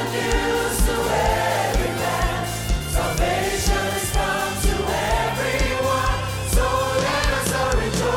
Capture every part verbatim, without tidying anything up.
news to every man. Salvation has come to everyone. So let us all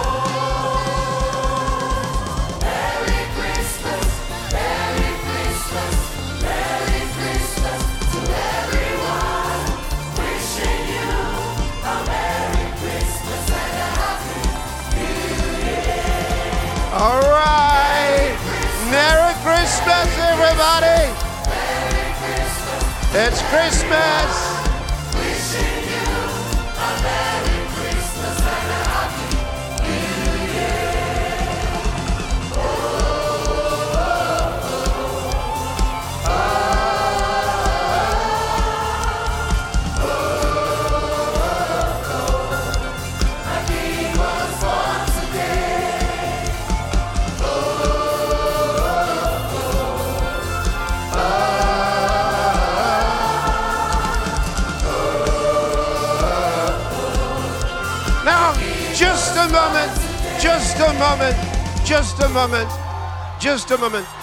rejoice. Merry Christmas, Merry Christmas, Merry Christmas to everyone. Wishing you a Merry Christmas and a Happy New Year. All right. Merry Christmas, everybody. Merry Christmas. It's Christmas. Wishing you a Merry Christmas and a Happy New Year. Oh, my King was born today. Now, just a moment, just a moment, just a moment, just a moment.